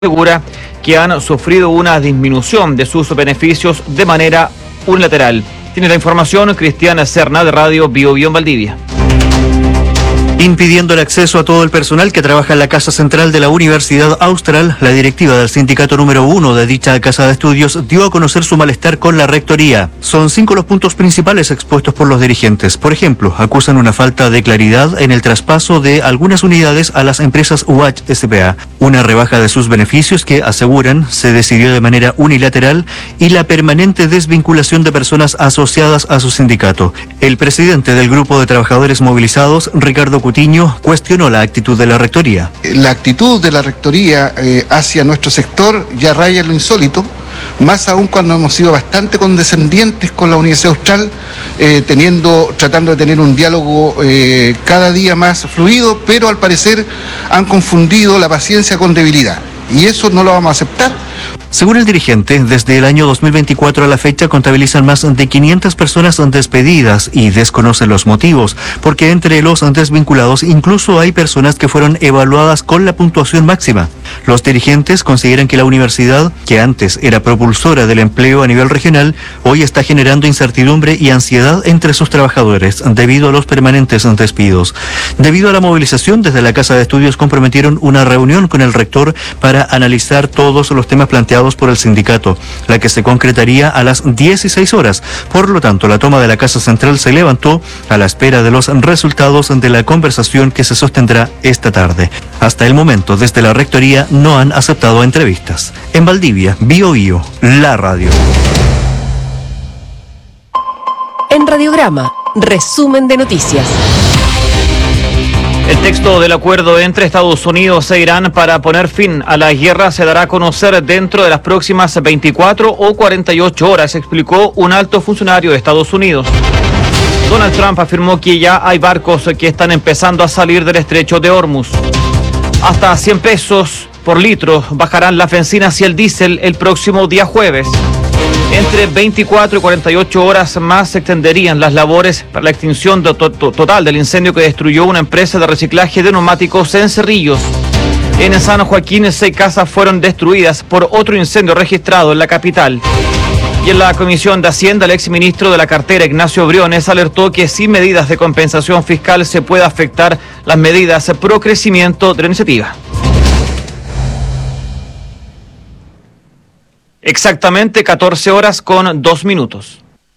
asegura que han sufrido una disminución de sus beneficios de manera unilateral. Tiene la información Cristiana Serna de Radio Bio Bio en Valdivia. Impidiendo el acceso a todo el personal que trabaja en la Casa Central de la Universidad Austral, la directiva del sindicato número 1 de dicha casa de estudios dio a conocer su malestar con la rectoría. Son 5 los puntos principales expuestos por los dirigentes. Por ejemplo, acusan una falta de claridad en el traspaso de algunas unidades a las empresas UH S.p.A., una rebaja de sus beneficios que, aseguran, se decidió de manera unilateral y la permanente desvinculación de personas asociadas a su sindicato. El presidente del grupo de trabajadores movilizados, Ricardo Cutiño, cuestionó la actitud de la rectoría. La actitud de la rectoría hacia nuestro sector ya raya en lo insólito, más aún cuando hemos sido bastante condescendientes con la Universidad Austral, tratando de tener un diálogo cada día más fluido, pero al parecer han confundido la paciencia con debilidad, y eso no lo vamos a aceptar. Según el dirigente, desde el año 2024 a la fecha contabilizan más de 500 personas despedidas y desconocen los motivos, porque entre los desvinculados incluso hay personas que fueron evaluadas con la puntuación máxima. Los dirigentes consideran que la universidad, que antes era propulsora del empleo a nivel regional, hoy está generando incertidumbre y ansiedad entre sus trabajadores debido a los permanentes despidos. Debido a la movilización, desde la Casa de Estudios comprometieron una reunión con el rector para analizar todos los temas planteados por el sindicato, la que se concretaría a las 16 horas. Por lo tanto, la toma de la Casa Central se levantó a la espera de los resultados de la conversación que se sostendrá esta tarde. Hasta el momento, desde la rectoría no han aceptado entrevistas. En Valdivia, Bio Bio, la radio. En Radiograma, resumen de noticias. El texto del acuerdo entre Estados Unidos e Irán para poner fin a la guerra se dará a conocer dentro de las próximas 24 o 48 horas, explicó un alto funcionario de Estados Unidos. Donald Trump afirmó que ya hay barcos que están empezando a salir del estrecho de Hormuz. Hasta 100 pesos por litro bajarán las bencinas y el diésel el próximo día jueves. Entre 24 y 48 horas más se extenderían las labores para la extinción total del incendio que destruyó una empresa de reciclaje de neumáticos en Cerrillos. En San Joaquín, 6 casas fueron destruidas por otro incendio registrado en la capital. Y en la Comisión de Hacienda, el exministro de la cartera, Ignacio Briones, alertó que sin medidas de compensación fiscal se puede afectar las medidas pro crecimiento de la iniciativa. Exactamente 14 horas con 2 minutos.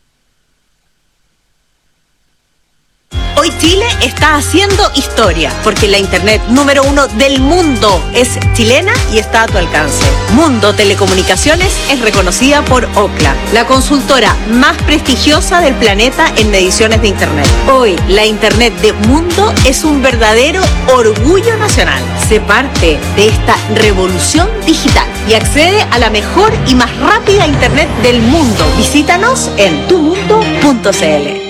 Hoy Chile está haciendo historia, porque la internet número 1 del mundo es chilena y está a tu alcance. Mundo Telecomunicaciones es reconocida por Ookla, la consultora más prestigiosa del planeta en mediciones de internet. Hoy, la internet de Mundo es un verdadero orgullo nacional. Sé parte de esta revolución digital y accede a la mejor y más rápida internet del mundo. Visítanos en tumundo.cl.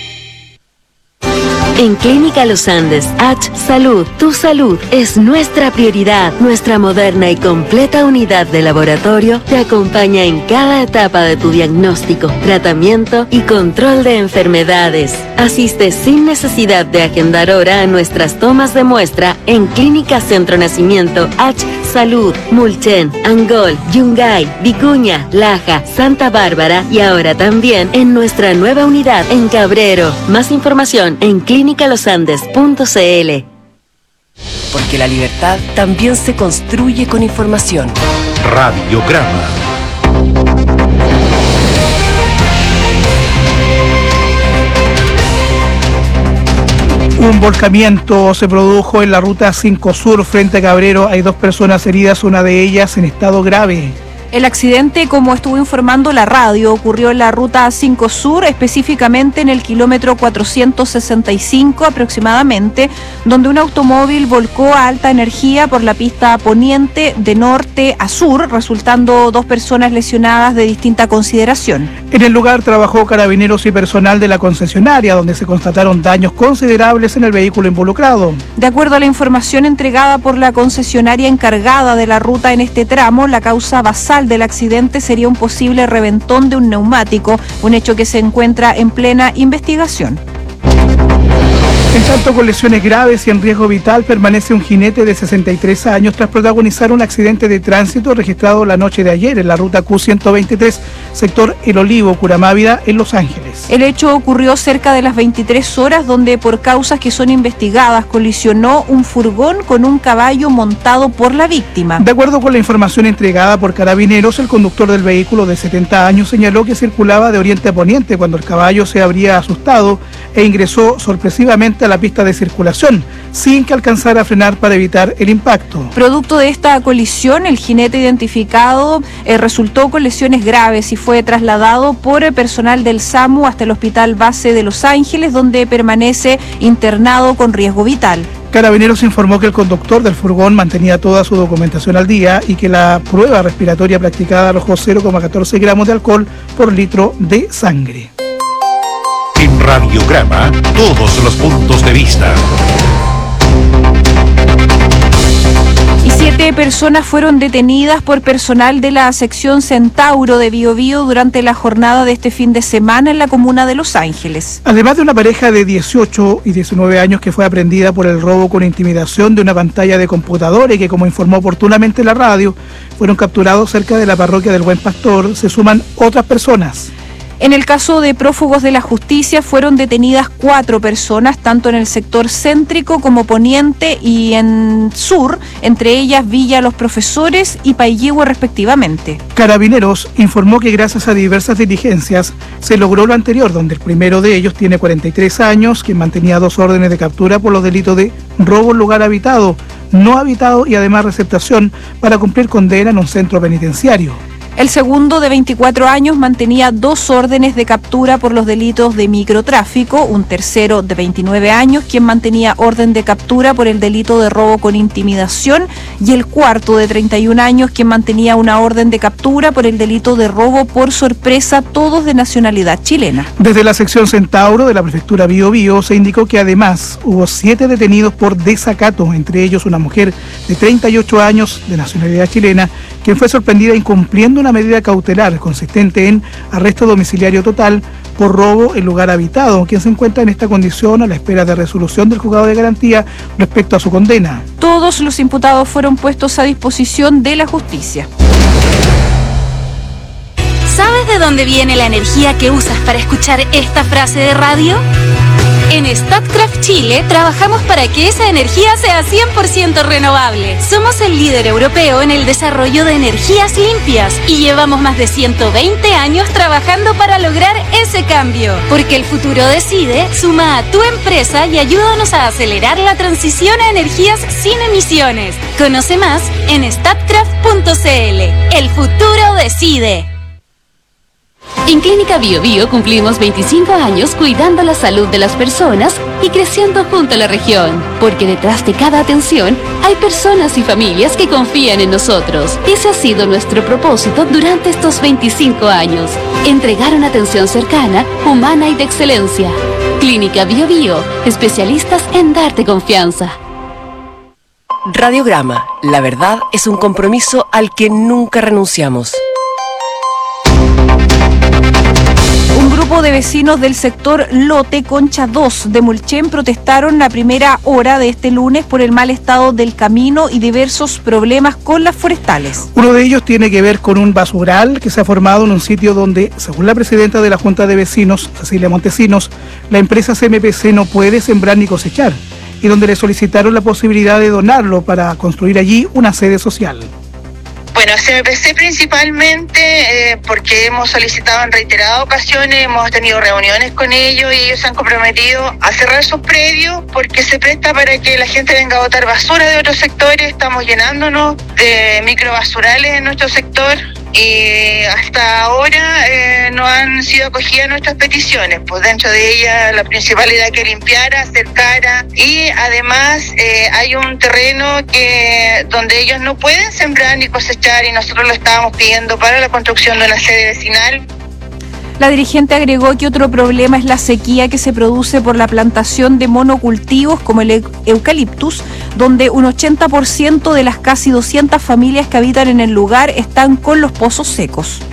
En Clínica Los Andes, H Salud, tu salud es nuestra prioridad. Nuestra moderna y completa unidad de laboratorio te acompaña en cada etapa de tu diagnóstico, tratamiento y control de enfermedades. Asiste sin necesidad de agendar hora a nuestras tomas de muestra en Clínica Centro Nacimiento, H Salud, Mulchen, Angol, Yungay, Vicuña, Laja, Santa Bárbara y ahora también en nuestra nueva unidad en Cabrero. Más información en clinicalosandes.cl. Porque la libertad también se construye con información. Radiograma. Un volcamiento se produjo en la ruta 5 Sur frente a Cabrero. Hay 2 personas heridas, una de ellas en estado grave. El accidente, como estuvo informando la radio, ocurrió en la ruta 5 Sur, específicamente en el kilómetro 465 aproximadamente, donde un automóvil volcó a alta energía por la pista poniente de norte a sur, resultando 2 personas lesionadas de distinta consideración. En el lugar trabajó carabineros y personal de la concesionaria, donde se constataron daños considerables en el vehículo involucrado. De acuerdo a la información entregada por la concesionaria encargada de la ruta en este tramo, la causa basal del accidente sería un posible reventón de un neumático, un hecho que se encuentra en plena investigación. En tanto, con lesiones graves y en riesgo vital, permanece un jinete de 63 años tras protagonizar un accidente de tránsito registrado la noche de ayer en la ruta Q123, sector El Olivo, Curamávida, en Los Ángeles. El hecho ocurrió cerca de las 23 horas, donde por causas que son investigadas colisionó un furgón con un caballo montado por la víctima. De acuerdo con la información entregada por Carabineros, el conductor del vehículo de 70 años señaló que circulaba de oriente a poniente cuando el caballo se habría asustado e ingresó sorpresivamente a la pista de circulación, sin que alcanzara a frenar para evitar el impacto. Producto de esta colisión, el jinete identificado resultó con lesiones graves y fue trasladado por el personal del SAMU hasta el Hospital Base de Los Ángeles, donde permanece internado con riesgo vital. Carabineros informó que el conductor del furgón mantenía toda su documentación al día y que la prueba respiratoria practicada arrojó 0,14 gramos de alcohol por litro de sangre. En Radiograma, todos los puntos de vista. Y 7 personas fueron detenidas por personal de la sección Centauro de Biobío durante la jornada de este fin de semana en la comuna de Los Ángeles. Además de una pareja de 18 y 19 años que fue aprendida por el robo con intimidación de una pantalla de computador y que, como informó oportunamente la radio, fueron capturados cerca de la parroquia del Buen Pastor, se suman otras personas. En el caso de prófugos de la justicia fueron detenidas 4 personas, tanto en el sector céntrico como poniente y en sur, entre ellas Villa Los Profesores y Paillehue respectivamente. Carabineros informó que gracias a diversas diligencias se logró lo anterior, donde el primero de ellos tiene 43 años, quien mantenía 2 órdenes de captura por los delitos de robo en lugar habitado, no habitado y además receptación para cumplir condena en un centro penitenciario. El segundo, de 24 años, mantenía 2 órdenes de captura por los delitos de microtráfico, un tercero de 29 años, quien mantenía orden de captura por el delito de robo con intimidación, y el cuarto, de 31 años, quien mantenía una orden de captura por el delito de robo por sorpresa, todos de nacionalidad chilena. Desde la sección Centauro de la prefectura Biobío se indicó que además hubo 7 detenidos por desacato, entre ellos una mujer de 38 años de nacionalidad chilena, quien fue sorprendida incumpliendo una medida cautelar consistente en arresto domiciliario total por robo en lugar habitado, quien se encuentra en esta condición a la espera de resolución del juzgado de garantía respecto a su condena. Todos los imputados fueron puestos a disposición de la justicia. ¿Sabes de dónde viene la energía que usas para escuchar esta frase de radio? En Statkraft Chile trabajamos para que esa energía sea 100% renovable. Somos el líder europeo en el desarrollo de energías limpias y llevamos más de 120 años trabajando para lograr ese cambio. Porque el futuro decide, suma a tu empresa y ayúdanos a acelerar la transición a energías sin emisiones. Conoce más en statkraft.cl. El futuro decide. En Clínica Biobío cumplimos 25 años cuidando la salud de las personas y creciendo junto a la región, porque detrás de cada atención hay personas y familias que confían en nosotros. Ese ha sido nuestro propósito durante estos 25 años, entregar una atención cercana, humana y de excelencia. Clínica Biobío, especialistas en darte confianza. Radiograma, la verdad es un compromiso al que nunca renunciamos. Un grupo de vecinos del sector Lote Concha 2 de Mulchen protestaron la primera hora de este lunes por el mal estado del camino y diversos problemas con las forestales. Uno de ellos tiene que ver con un basural que se ha formado en un sitio donde, según la presidenta de la Junta de Vecinos, Cecilia Montesinos, la empresa CMPC no puede sembrar ni cosechar, y donde le solicitaron la posibilidad de donarlo para construir allí una sede social. Bueno, CMPC principalmente porque hemos solicitado en reiteradas ocasiones, hemos tenido reuniones con ellos y ellos se han comprometido a cerrar sus predios porque se presta para que la gente venga a botar basura de otros sectores. Estamos llenándonos de microbasurales en nuestro sector y hasta ahora no han sido acogidas nuestras peticiones. Pues dentro de ellas la principal era que limpiara, acercara y además hay un terreno donde ellos no pueden sembrar ni cosechar y nosotros lo estábamos pidiendo para la construcción de una sede vecinal. La dirigente agregó que otro problema es la sequía que se produce por la plantación de monocultivos como el eucaliptus, donde un 80% de las casi 200 familias que habitan en el lugar están con los pozos secos.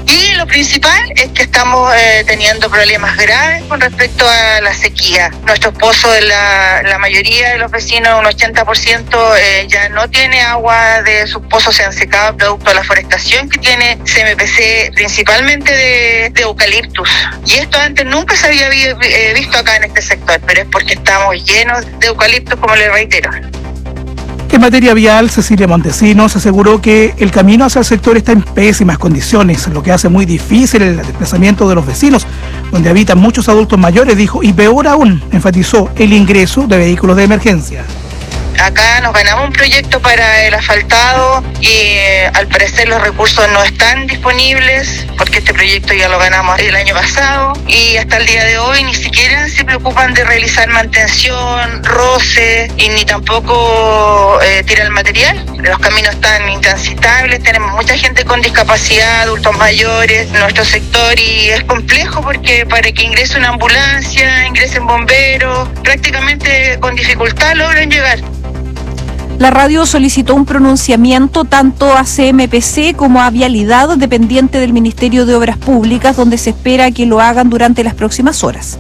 Y lo principal es que estamos teniendo problemas graves con respecto a la sequía. Nuestros pozos, la mayoría de los vecinos, un 80%, ya no tiene agua de sus pozos, se han secado producto de la forestación que tiene CMPC, principalmente de eucaliptus. Y esto antes nunca se había visto acá en este sector, pero es porque estamos llenos de eucaliptus, como les reitero. En materia vial, Cecilia Montesinos aseguró que el camino hacia el sector está en pésimas condiciones, lo que hace muy difícil el desplazamiento de los vecinos, donde habitan muchos adultos mayores, dijo, y peor aún, enfatizó el ingreso de vehículos de emergencia. Acá nos ganamos un proyecto para el asfaltado y al parecer los recursos no están disponibles porque este proyecto ya lo ganamos el año pasado y hasta el día de hoy ni siquiera se preocupan de realizar mantención, roce y ni tampoco tirar el material. Los caminos están intransitables, tenemos mucha gente con discapacidad, adultos mayores en nuestro sector y es complejo porque para que ingrese una ambulancia, ingresen bomberos, prácticamente con dificultad logran llegar. La radio solicitó un pronunciamiento tanto a CMPC como a Vialidad, dependiente del Ministerio de Obras Públicas, donde se espera que lo hagan durante las próximas horas.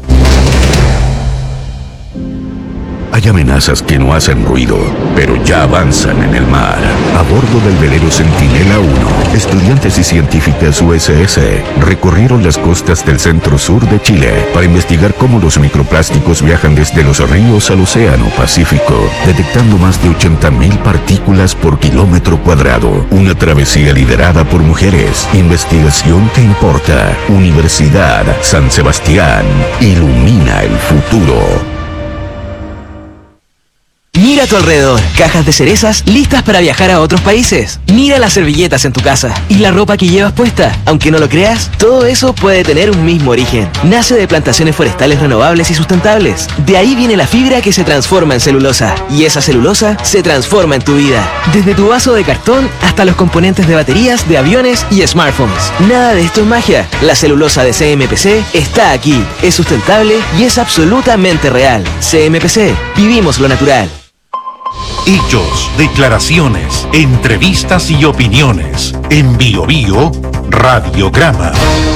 Hay amenazas que no hacen ruido, pero ya avanzan en el mar. A bordo del velero Centinela 1, estudiantes y científicas USS recorrieron las costas del centro-sur de Chile para investigar cómo los microplásticos viajan desde los ríos al océano Pacífico, detectando más de 80.000 partículas por kilómetro cuadrado. Una travesía liderada por mujeres. Investigación que importa. Universidad San Sebastián. Ilumina el futuro. Mira a tu alrededor, cajas de cerezas listas para viajar a otros países. Mira las servilletas en tu casa y la ropa que llevas puesta. Aunque no lo creas, todo eso puede tener un mismo origen. Nace de plantaciones forestales renovables y sustentables. De ahí viene la fibra que se transforma en celulosa. Y esa celulosa se transforma en tu vida. Desde tu vaso de cartón hasta los componentes de baterías, de aviones y smartphones. Nada de esto es magia. La celulosa de CMPC está aquí. Es sustentable y es absolutamente real. CMPC, vivimos lo natural. Hechos, declaraciones, entrevistas y opiniones. En Bio Bio, Radiograma.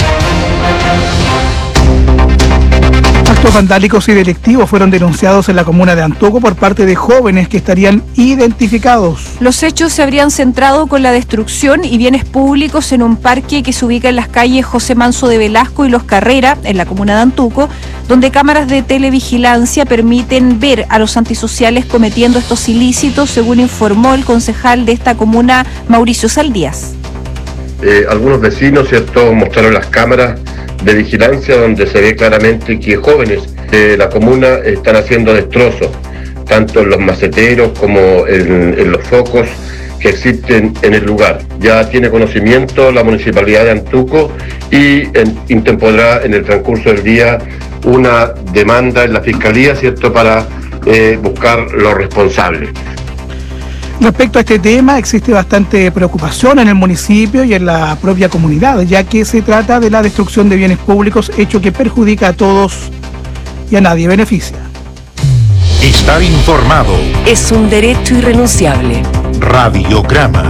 Actos vandálicos y delictivos fueron denunciados en la comuna de Antuco por parte de jóvenes que estarían identificados. Los hechos se habrían centrado con la destrucción y bienes públicos en un parque que se ubica en las calles José Manso de Velasco y Los Carrera, en la comuna de Antuco, donde cámaras de televigilancia permiten ver a los antisociales cometiendo estos ilícitos, según informó el concejal de esta comuna, Mauricio Saldías. Algunos vecinos, ¿cierto?, mostraron las cámaras de vigilancia donde se ve claramente que jóvenes de la comuna están haciendo destrozos, tanto en los maceteros como en los focos que existen en el lugar. Ya tiene conocimiento la Municipalidad de Antuco y interpondrá en el transcurso del día una demanda en la Fiscalía, ¿cierto?, para buscar los responsables. Respecto a este tema, existe bastante preocupación en el municipio y en la propia comunidad, ya que se trata de la destrucción de bienes públicos, hecho que perjudica a todos y a nadie beneficia. Estar informado es un derecho irrenunciable. Radiograma.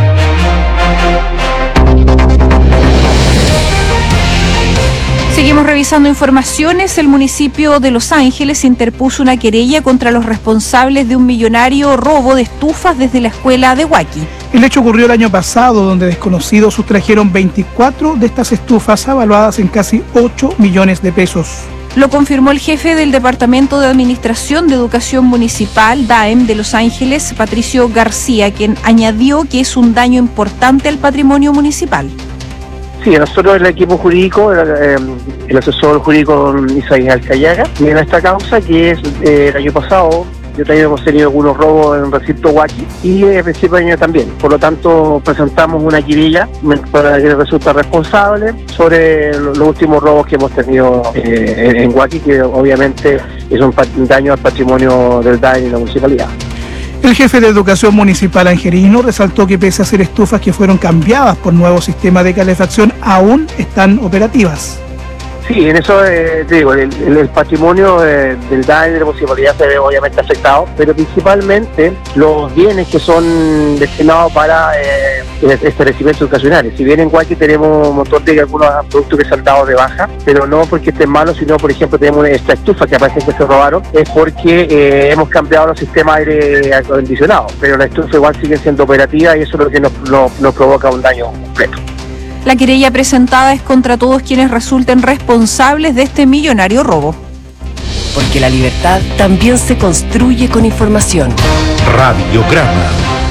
Seguimos revisando informaciones. El municipio de Los Ángeles interpuso una querella contra los responsables de un millonario robo de estufas desde la escuela de Huaki. El hecho ocurrió el año pasado, donde desconocidos sustrajeron 24 de estas estufas avaluadas en casi 8 millones de pesos. Lo confirmó el jefe del Departamento de Administración de Educación Municipal, DAEM, de Los Ángeles, Patricio García, quien añadió que es un daño importante al patrimonio municipal. Sí, nosotros el equipo jurídico, el asesor jurídico Isaías Alcayaga, en esta causa que es el año pasado, yo también hemos tenido algunos robos en el recinto Huaki y el principio de año también. Por lo tanto, presentamos una querella para que resulte responsable sobre los últimos robos que hemos tenido en Huaki, que obviamente es un daño al patrimonio del DAE y la municipalidad. El jefe de Educación Municipal Angelino resaltó que pese a ser estufas que fueron cambiadas por nuevo sistema de calefacción, aún están operativas. Sí, en eso te digo, el patrimonio del DAE de la municipalidad se ve obviamente afectado, pero principalmente los bienes que son destinados para establecimientos educacionales. Si bien en Huachi tenemos un montón de algunos productos que se han dado de baja, pero no porque estén malos, sino por ejemplo tenemos esta estufa que parece que se robaron, es porque hemos cambiado los sistemas de aire acondicionado, pero la estufa igual sigue siendo operativa y eso es lo que nos provoca un daño completo. La querella presentada es contra todos quienes resulten responsables de este millonario robo. Porque la libertad también se construye con información. Radiograma.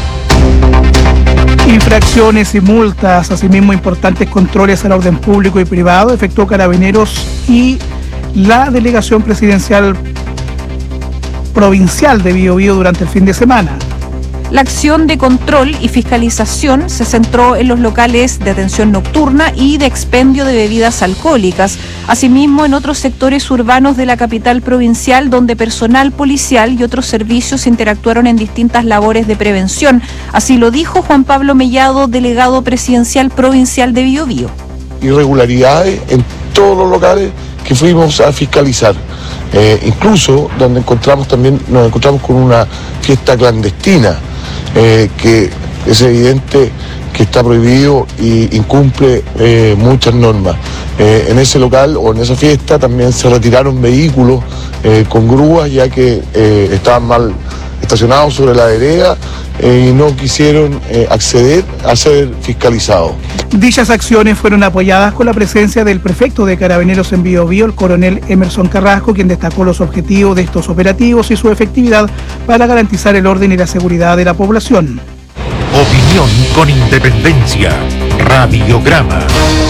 Infracciones y multas, asimismo importantes controles al orden público y privado, efectuó Carabineros y la Delegación Presidencial Provincial de Biobío durante el fin de semana. La acción de control y fiscalización se centró en los locales de atención nocturna y de expendio de bebidas alcohólicas, asimismo en otros sectores urbanos de la capital provincial donde personal policial y otros servicios interactuaron en distintas labores de prevención. Así lo dijo Juan Pablo Mellado, delegado presidencial provincial de Biobío. Irregularidades en todos los locales que fuimos a fiscalizar. Incluso donde nos encontramos con una fiesta clandestina, que es evidente que está prohibido y incumple muchas normas. En ese local o en esa fiesta también se retiraron vehículos con grúas, ya que estaban mal estacionados sobre la vereda y no quisieron acceder a ser fiscalizados. Dichas acciones fueron apoyadas con la presencia del prefecto de Carabineros en Biobío, el coronel Emerson Carrasco, quien destacó los objetivos de estos operativos y su efectividad para garantizar el orden y la seguridad de la población. Opinión con independencia. Radiograma.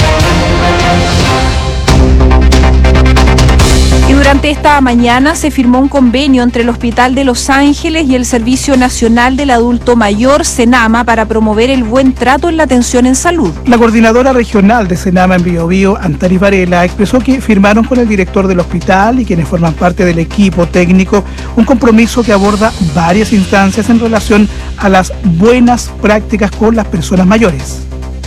Y durante esta mañana se firmó un convenio entre el Hospital de Los Ángeles y el Servicio Nacional del Adulto Mayor, SENAMA, para promover el buen trato en la atención en salud. La coordinadora regional de SENAMA en Biobío, Antares Varela, expresó que firmaron con el director del hospital y quienes forman parte del equipo técnico un compromiso que aborda varias instancias en relación a las buenas prácticas con las personas mayores.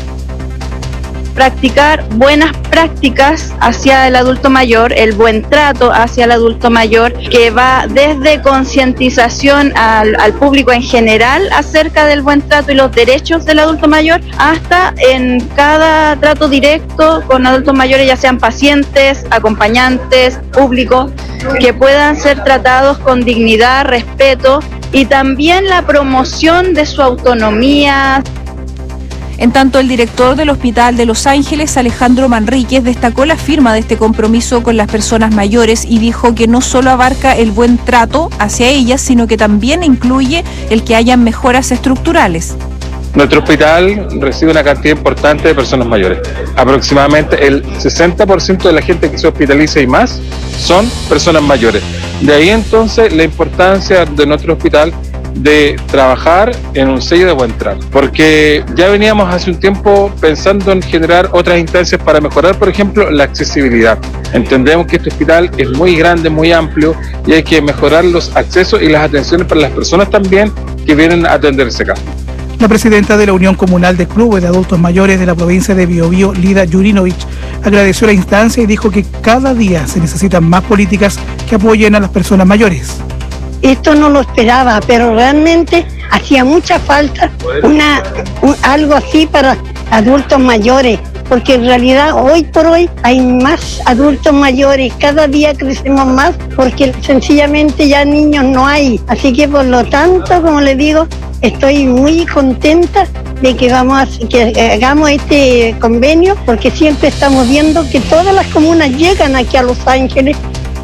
Practicar buenas prácticas hacia el adulto mayor, el buen trato hacia el adulto mayor, que va desde concientización al público en general acerca del buen trato y los derechos del adulto mayor, hasta en cada trato directo con adultos mayores, ya sean pacientes, acompañantes, públicos, que puedan ser tratados con dignidad, respeto y también la promoción de su autonomía. En tanto, el director del Hospital de Los Ángeles, Alejandro Manríquez, destacó la firma de este compromiso con las personas mayores y dijo que no solo abarca el buen trato hacia ellas, sino que también incluye el que hayan mejoras estructurales. Nuestro hospital recibe una cantidad importante de personas mayores. Aproximadamente el 60% de la gente que se hospitaliza y más son personas mayores. De ahí entonces la importancia de nuestro hospital de trabajar en un sello de buen trato, porque ya veníamos hace un tiempo pensando en generar otras instancias para mejorar, por ejemplo, la accesibilidad. Entendemos que este hospital es muy grande, muy amplio y hay que mejorar los accesos y las atenciones para las personas también que vienen a atenderse acá. La presidenta de la Unión Comunal de Clubes de Adultos Mayores de la provincia de Biobío, Lida Jurinovich, agradeció la instancia y dijo que cada día se necesitan más políticas que apoyen a las personas mayores. Esto no lo esperaba, pero realmente hacía mucha falta algo así para adultos mayores, porque en realidad hoy por hoy hay más adultos mayores, cada día crecemos más, porque sencillamente ya niños no hay. Así que por lo tanto, como les digo, estoy muy contenta de que hagamos este convenio, porque siempre estamos viendo que todas las comunas llegan aquí a Los Ángeles.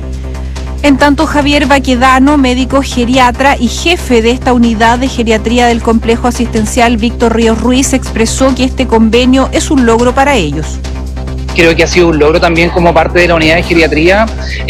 En tanto, Javier Baquedano, médico geriatra y jefe de esta unidad de geriatría del complejo asistencial Víctor Ríos Ruiz, expresó que este convenio es un logro para ellos. Creo que ha sido un logro también como parte de la unidad de geriatría